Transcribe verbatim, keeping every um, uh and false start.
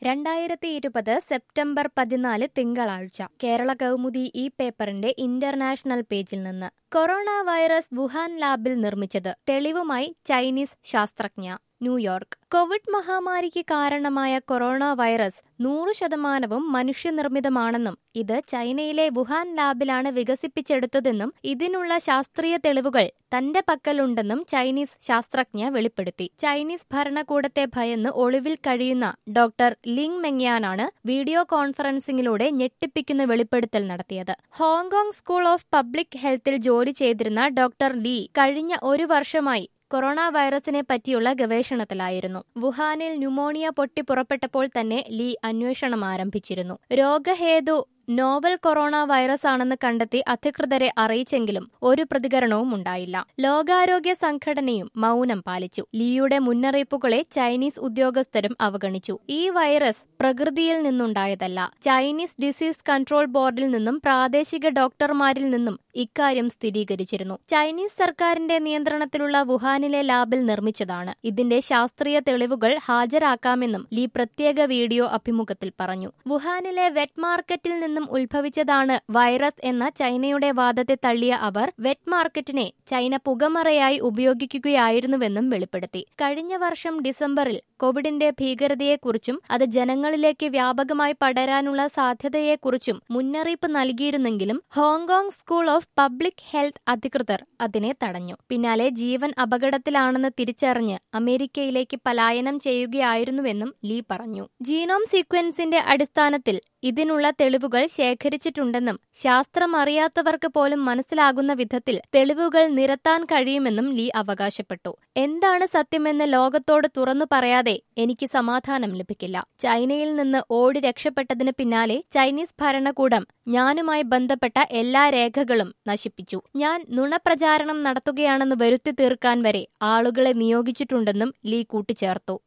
രണ്ടായിരത്തി ഇരുപത് സെപ്റ്റംബർ പതിനാല് തിങ്കളാഴ്ച കേരള കൗമുദി ഈ പേപ്പറിന്റെ ഇന്റർനാഷണൽ പേജിൽ നിന്ന് കൊറോണ വൈറസ് വുഹാൻ ലാബിൽ നിർമ്മിച്ചത് തെളിവുമായി ചൈനീസ് ശാസ്ത്രജ്ഞ ന്യൂയോർക്ക് കോവിഡ് മഹാമാരിക്ക് കാരണമായ കൊറോണ വൈറസ് നൂറ് ശതമാനവും മനുഷ്യനിർമ്മിതമാണെന്നും ഇത് ചൈനയിലെ വുഹാൻ ലാബിലാണ് വികസിപ്പിച്ചെടുത്തതെന്നും ഇതിനുള്ള ശാസ്ത്രീയ തെളിവുകൾ തന്റെ പക്കലുണ്ടെന്നും ചൈനീസ് ശാസ്ത്രജ്ഞ വെളിപ്പെടുത്തി. ചൈനീസ് ഭരണകൂടത്തെ ഭയന്ന് ഒളിവിൽ കഴിയുന്ന ഡോക്ടർ ലിങ് മെങ്യാനാണ് വീഡിയോ കോൺഫറൻസിംഗിലൂടെ ഞെട്ടിപ്പിക്കുന്ന വെളിപ്പെടുത്തൽ നടത്തിയത്. ഹോങ്കോങ് സ്കൂൾ ഓഫ് പബ്ലിക് ഹെൽത്തിൽ ജോലി ചെയ്തിരുന്ന ഡോക്ടർ ലീ കഴിഞ്ഞ ഒരു വർഷമായി കൊറോണ വൈറസിനെ പറ്റിയുള്ള ഗവേഷണത്തിലായിരുന്നു. വുഹാനിൽ ന്യൂമോണിയ പൊട്ടി പുറപ്പെട്ടപ്പോൾ തന്നെ ലീ അന്വേഷണം ആരംഭിച്ചിരുന്നു. രോഗഹേതു നോവൽ കൊറോണ വൈറസ് ആണെന്ന് കണ്ടെത്തി അധികൃതരെ അറിയിച്ചെങ്കിലും ഒരു പ്രതികരണവും ഉണ്ടായില്ല. ലോകാരോഗ്യ സംഘടനയും മൗനം പാലിച്ചു. ലീയുടെ മുന്നറിയിപ്പുകളെ ചൈനീസ് ഉദ്യോഗസ്ഥരും അവഗണിച്ചു. ഈ വൈറസ് പ്രകൃതിയിൽ നിന്നുണ്ടായതല്ല. ചൈനീസ് ഡിസീസ് കൺട്രോൾ ബോർഡിൽ നിന്നും പ്രാദേശിക ഡോക്ടർമാരിൽ നിന്നും ഇക്കാര്യം സ്ഥിരീകരിച്ചിരുന്നു. ചൈനീസ് സർക്കാരിന്റെ നിയന്ത്രണത്തിലുള്ള വുഹാനിലെ ലാബിൽ നിർമ്മിച്ചതാണ്. ഇതിന്റെ ശാസ്ത്രീയ തെളിവുകൾ ഹാജരാക്കാമെന്നും ലീ പ്രത്യേക വീഡിയോ അഭിമുഖത്തിൽ പറഞ്ഞു. വുഹാനിലെ വെറ്റ് മാർക്കറ്റിൽ നിന്നും ഉത്ഭവിച്ചതാണ് വൈറസ് എന്ന ചൈനയുടെ വാദത്തെ തള്ളിയ അവർ വെറ്റ് മാർക്കറ്റിനെ ചൈന പുകമറയായി ഉപയോഗിക്കുകയായിരുന്നുവെന്നും വെളിപ്പെടുത്തി. കഴിഞ്ഞ വർഷം ഡിസംബറിൽ കോവിഡിന്റെ ഭീകരതയെക്കുറിച്ചും അത് ജനങ്ങളിലേക്ക് വ്യാപകമായി പടരാനുള്ള സാധ്യതയെക്കുറിച്ചും മുന്നറിയിപ്പ് നൽകിയിരുന്നെങ്കിലും Hong Kong school of public health അധികൃതർ അതിനെ തടഞ്ഞു. പിന്നാലെ ജീവൻ അപകടത്തിലാണെന്ന് തിരിച്ചറിഞ്ഞ് അമേരിക്കയിലേക്ക് പലായനം ചെയ്യുകയായിരുന്നുവെന്നും ലീ പറഞ്ഞു. ജീനോം സീക്വൻസിന്റെ അടിസ്ഥാനത്തിൽ ഇതിനുള്ള തെളിവുകൾ ശേഖരിച്ചിട്ടുണ്ടെന്നും ശാസ്ത്രം അറിയാത്തവർക്ക് പോലും മനസ്സിലാകുന്ന വിധത്തിൽ തെളിവുകൾ നിരത്താൻ കഴിയുമെന്നും ലീ അവകാശപ്പെട്ടു. എന്താണ് സത്യമെന്ന് ലോകത്തോട് തുറന്നു പറയാതെ എനിക്ക് സമാധാനം ലഭിക്കില്ല. ചൈനയിൽ നിന്ന് ഓടി രക്ഷപ്പെട്ടതിന് പിന്നാലെ ചൈനീസ് ഭരണകൂടം ഞാനുമായി ബന്ധപ്പെട്ട എല്ലാ രേഖകളും നശിപ്പിച്ചു. ഞാൻ നുണപ്രചാരണം നടത്തുകയാണെന്ന് വരുത്തി തീർക്കാൻ വരെ ആളുകളെ നിയോഗിച്ചിട്ടുണ്ടെന്നും ലീ കൂട്ടിച്ചേർത്തു.